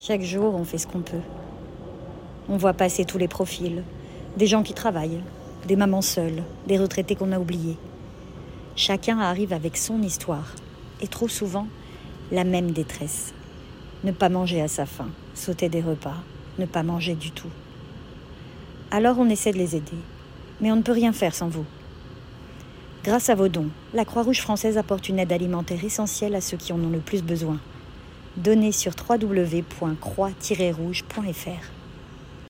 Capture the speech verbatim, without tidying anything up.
Chaque jour, on fait ce qu'on peut. On voit passer tous les profils, des gens qui travaillent, des mamans seules, des retraités qu'on a oubliés. Chacun arrive avec son histoire, et trop souvent, la même détresse. Ne pas manger à sa faim, sauter des repas, ne pas manger du tout. Alors on essaie de les aider, mais on ne peut rien faire sans vous. Grâce à vos dons, la Croix-Rouge française apporte une aide alimentaire essentielle à ceux qui en ont le plus besoin. Donnez sur w w w point croix tiret rouge point f r.